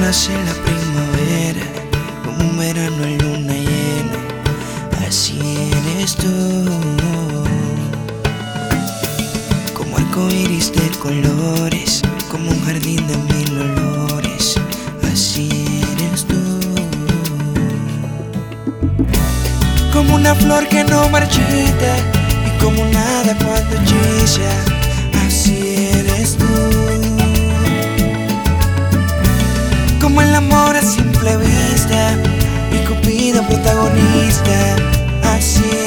nace la primavera, como un verano en luna llena, así eres tú. Como arcoíris de colores, como un jardín de mil olores, así eres tú. Como una flor que no marchita y como nada cuando hechiza, así eres tú. Como el amor a simple vista y Cupido protagonista, así